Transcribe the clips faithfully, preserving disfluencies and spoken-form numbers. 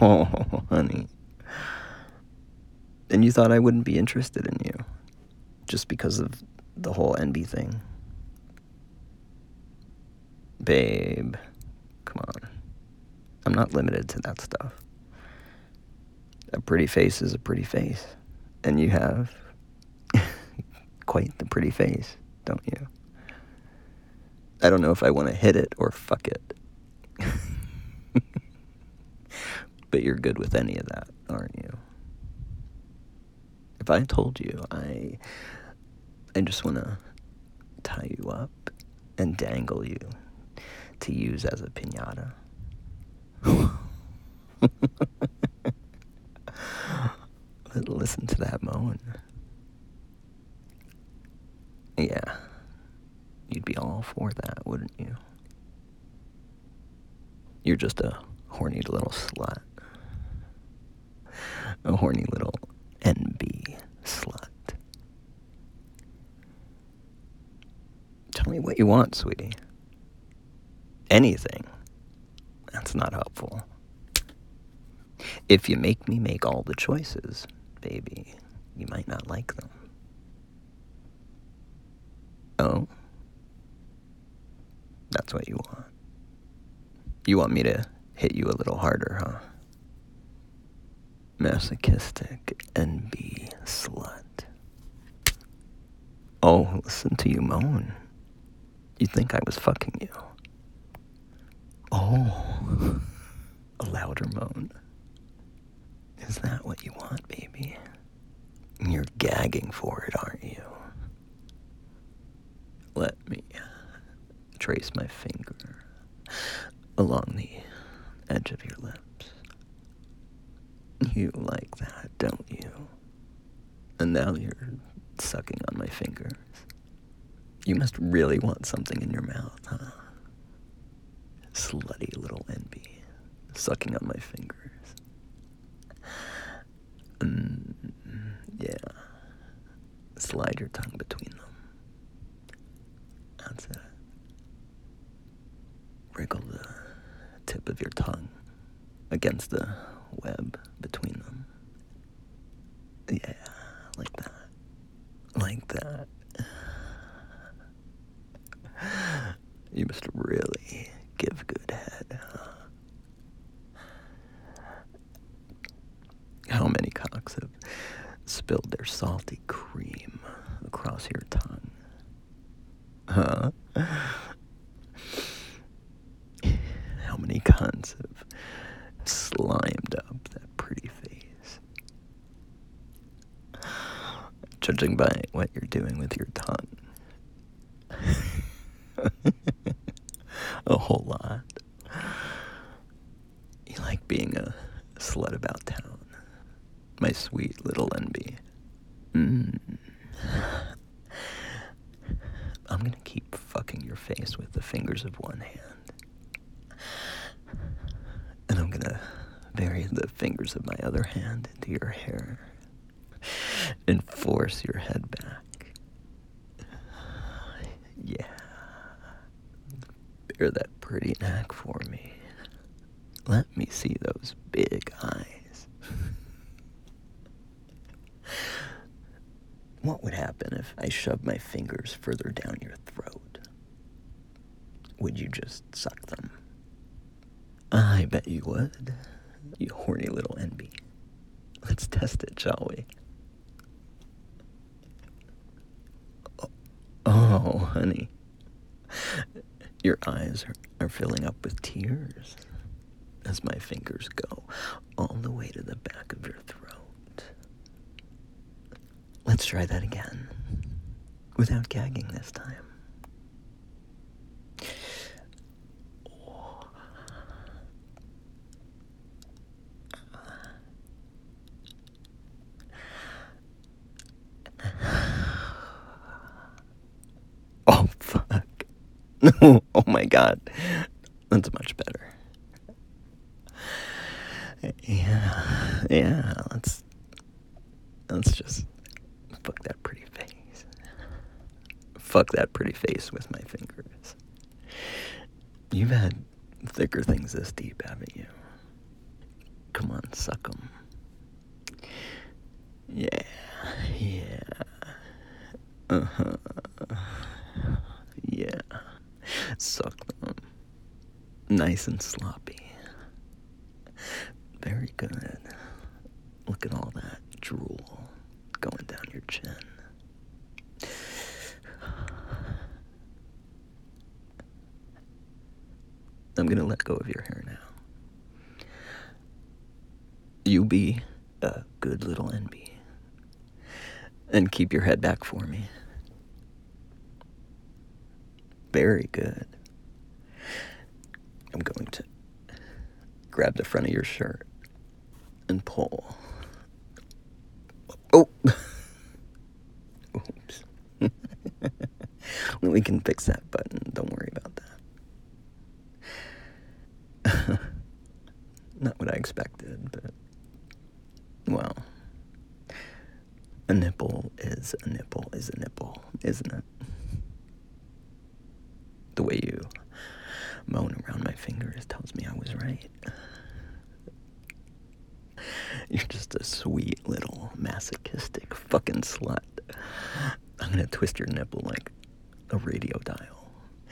Oh, honey. And you thought I wouldn't be interested in you just because of the whole envy thing? Babe, come on. I'm not limited to that stuff. A pretty face is a pretty face. And you have quite the pretty face, don't you? I don't know if I want to hit it or fuck it. But you're good with any of that, aren't you? If I told you I I just want to tie you up and dangle you to use as a piñata. Listen to that moan. Yeah, you'd be all for that, wouldn't you? You're just a horny little slut. A horny little N B slut. Tell me what you want, sweetie. Anything. That's not helpful. If you make me make all the choices, baby, you might not like them. Oh? That's what you want. You want me to hit you a little harder, huh? Masochistic N B slut. Oh, listen to you moan. You'd think I was fucking you. Oh, a louder moan. Is that what you want, baby? You're gagging for it, aren't you? Let me trace my finger along the edge of your lips. You like that, don't you? And now you're sucking on my fingers. You must really want something in your mouth, huh? Slutty little envy, sucking on my fingers. Mm, yeah. Slide your tongue between them. That's it. Wriggle the tip of your tongue against the web between them. Yeah, like that. Like that. You must really give good head, huh? How many cocks have spilled their salty cream across your tongue? Huh? How many cunts have slimed up that pretty face? Judging by what you're doing with your tongue. A whole lot. You like being a slut about town. My sweet little envy. Mm. I'm gonna keep fucking your face with the fingers of one hand. And I'm gonna bury the fingers of my other hand into your hair and force your head back. Yeah. Bear that pretty neck for me. Let me see those big eyes. What would happen if I shoved my fingers further down your throat? Would you just suck them? I bet you would. You horny little envy. Let's test it, shall we? Oh, oh honey. Your eyes are, are filling up with tears as my fingers go all the way to the back of your throat. Let's try that again, without gagging this time. Oh, fuck. Oh my god. That's much better. Yeah, yeah, let's, let's just fuck that pretty face. Fuck that pretty face with my fingers. You've had thicker things this deep, haven't you? Come on, suck 'em. Yeah, yeah. Uh-huh. Yeah. Suck them. Nice and sloppy. Very good. Look at all that drool going down your chin. I'm gonna let go of your hair now. You be a good little N B. And keep your head back for me. Very good. I'm going to grab the front of your shirt and pull. Oh! Oops. Well, we can fix that button. Don't worry about that. Not what I expected, but, well, a nipple is a nipple is a nipple, isn't it? The way you moan around my fingers tells me I was right. You're just a sweet little masochistic fucking slut. I'm gonna twist your nipple like a radio dial.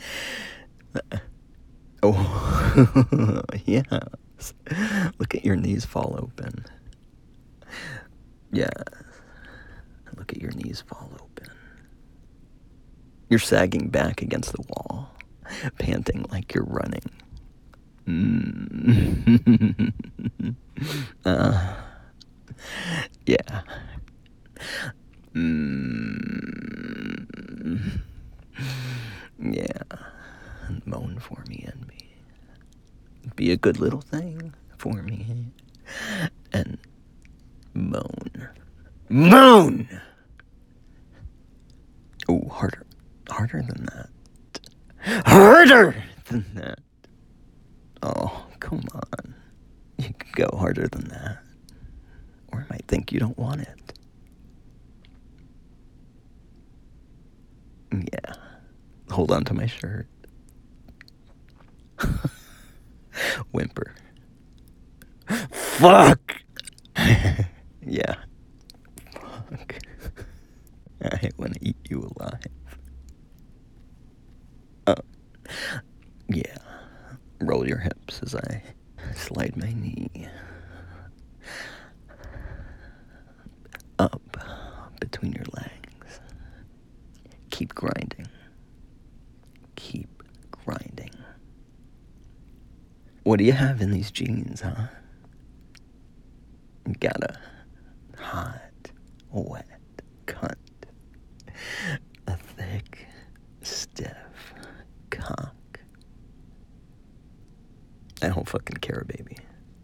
Oh, yes. Look at your knees fall open. Yeah. Look at your knees fall open. You're sagging back against the wall, panting like you're running. Mm. uh, yeah. Mm. Yeah. Moan for me, N B. Be a good little thing for me. And moan. Moan! Oh, harder. Harder than that. Harder than that. Oh, come on. You can go harder than that. Or I might think you don't want it. Yeah. Hold on to my shirt. Whimper. Fuck! Yeah. Fuck. I want to eat you alive. Oh. Yeah. Roll your hips as I slide my knee up between your legs. Keep grinding. Keep grinding. What do you have in these jeans, huh? You got a hot, wet cunt. A thick, stiff cock. I don't fucking care, baby.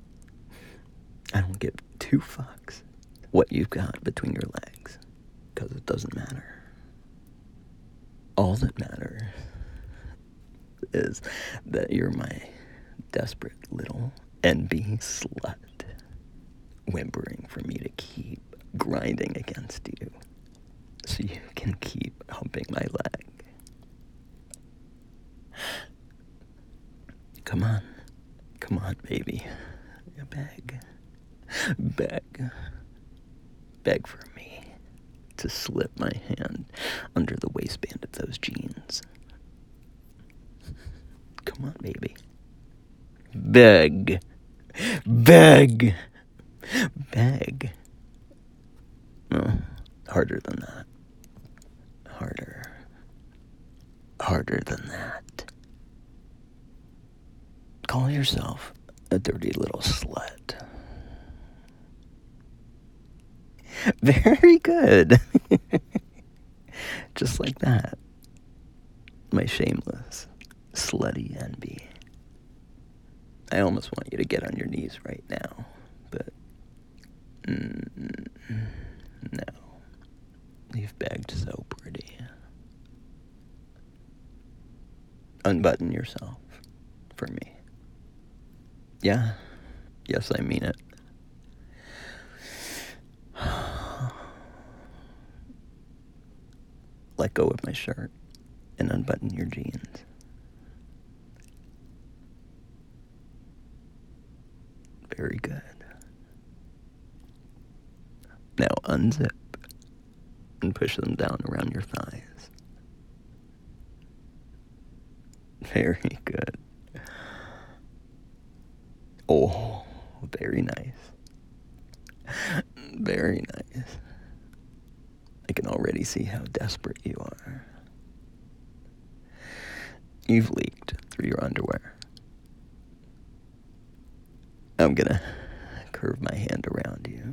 I don't give two fucks what you've got between your legs, because it doesn't matter. All that matters is that you're my desperate little N B slut, whimpering for me to keep grinding against you so you can keep humping my leg. Come on. Come on, baby. Beg. Beg. Beg for me to slip my hand under the waistband of those jeans. Come on, baby. Beg. Beg. Beg. Oh, harder than that. Harder. Harder than that. Call yourself a dirty little slut. Very good. Just like that. My shameless, slutty N B. I almost want you to get on your knees right now, but mm, no. You've begged so pretty. Unbutton yourself for me. Yeah. Yes, I mean it. Let go of my shirt and unbutton your jeans. Very good. Now unzip and push them down around your thighs. Very good. Oh, very nice. Very nice. I can already see how desperate you are. You've leaked through your underwear. I'm gonna curve my hand around you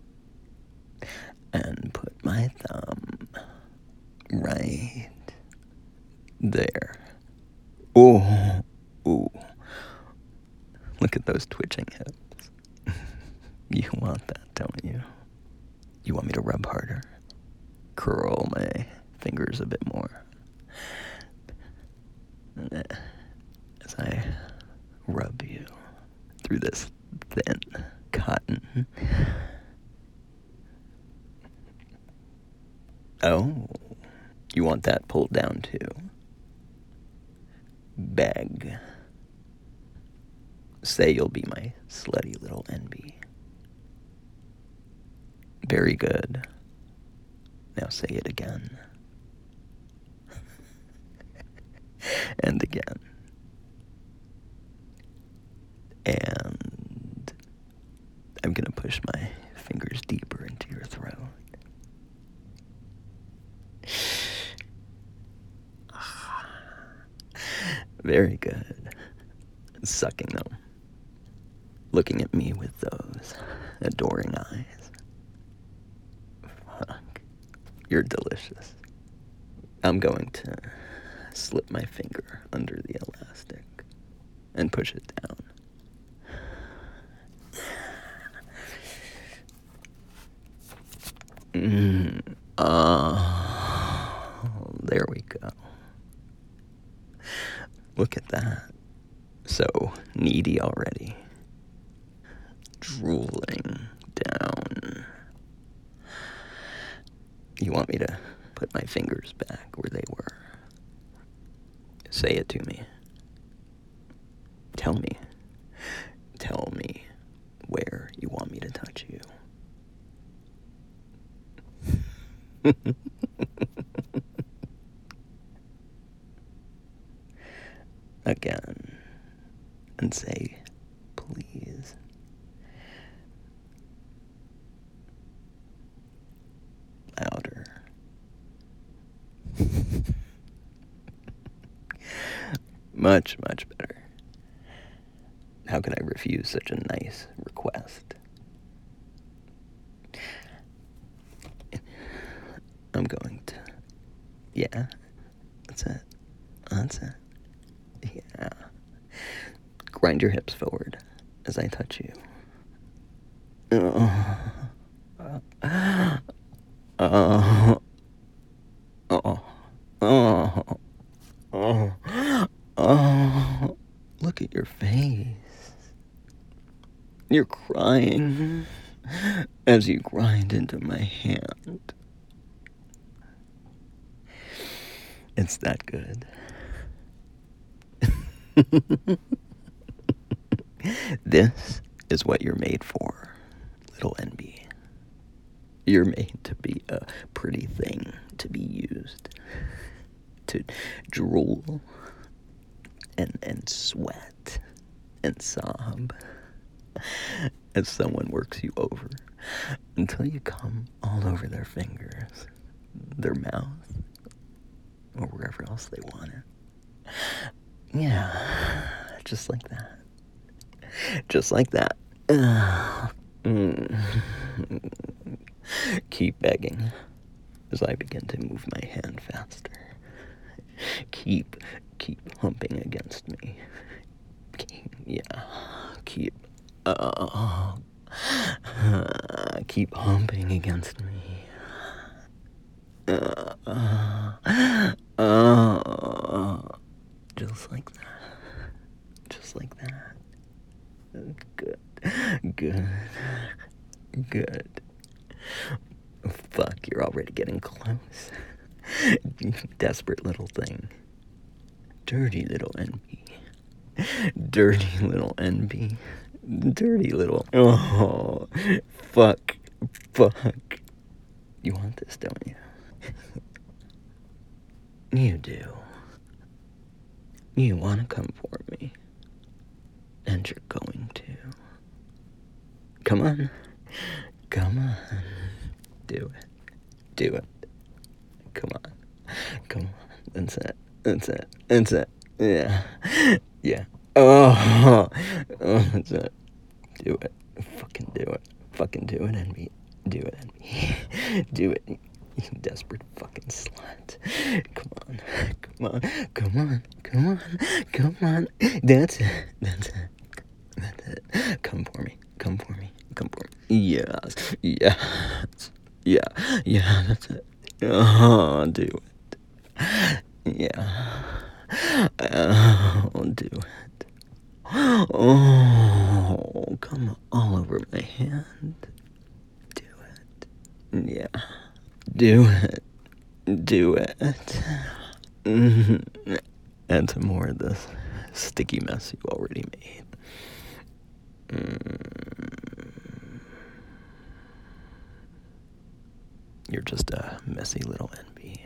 and put my thumb right there. Oh, ooh. Look at those twitching hips. You want that, don't you? You want me to rub harder? Curl my fingers a bit more. As I rub you through this thin cotton. Oh, you want that pulled down too? Beg. Say you'll be my slutty little N B. Very good. Now say it again. And again. And I'm gonna push my fingers deeper into your throat. Very good. Sucking them. Looking at me with those adoring eyes. Fuck. You're delicious. I'm going to slip my finger under the elastic and push it down. Mm, oh, there we go. Look at that. So needy already. Drooling down. You want me to put my fingers back where they were? Say it to me. Tell me. Tell me where you want me to touch you. Again. And say, please. Louder. Much, much better. How could I refuse such a nice request? I'm going to... Yeah, that's it. That's it. Yeah. Grind your hips forward as I touch you. Oh. Oh. Oh. Oh. Oh. Oh. Oh. Look at your face. You're crying as you grind into my hand. It's that good. This is what you're made for, little N B. You're made to be a pretty thing to be used, to drool and, and sweat and sob as someone works you over until you come all over their fingers, their mouth, or wherever else they want it. Yeah, just like that. Just like that. Mm. Keep begging as I begin to move my hand faster. Keep, keep humping against me. Keep, yeah, keep, uh, uh, keep humping against me. Uh, uh, uh, just like that. Just like that. Good. Good. Good. Fuck, you're already getting close. You desperate little thing. Dirty little N B. Dirty little N B. Dirty little... Oh, fuck. fuck. You want this, don't you? You do. You want to come for me. And you're going to. Come on. Come on. Do it. Do it. Come on. Come on. That's it. That's it. That's it. Yeah. Yeah. Oh. Oh, that's it. Do it. Fucking do it. Fucking do it, Envy. Do it, Envy. Do it. You desperate fucking slut. Come on. Come on. Come on. Come on. Come on. That's it. That's it. That's it. Come for me. Come for me. Come for me. Yes. Yes. Yeah. Yeah, that's it. Oh, do it. Yeah. Oh, do it. Oh, come all over my hand. Do it. Yeah. Do it. Do it. Mm-hmm. Add some more of this sticky mess you already made. Mm. You're just a messy little envy,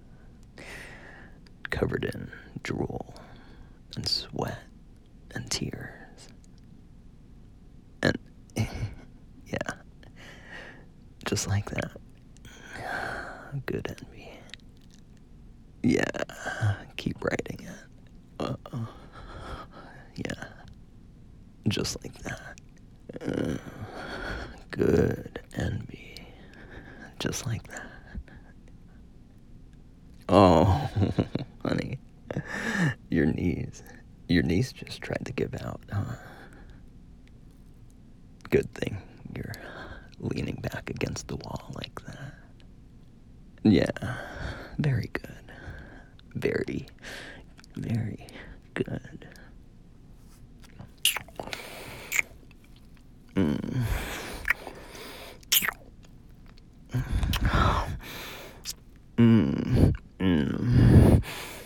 covered in drool and sweat and tears. And yeah, just like that. Good envy. Yeah, keep writing it. Uh-oh. Yeah, just like that. Uh, good envy. Just like that. Oh, honey. Your knees. Your knees just tried to give out, huh? Good thing you're leaning back against the wall like that. Yeah, very good. Very, very good. Mm. Mm. Mm.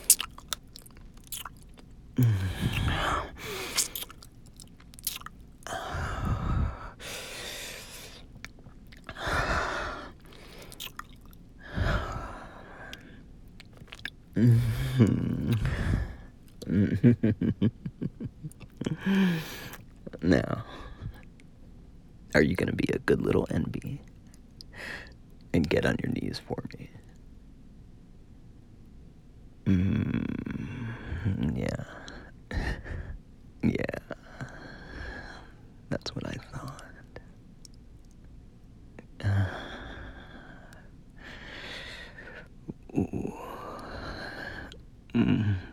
Mm. Now, are you gonna be a good little N B and get on your knees for me? Mm, yeah. Yeah. That's what I thought. Uh, ooh. Mm.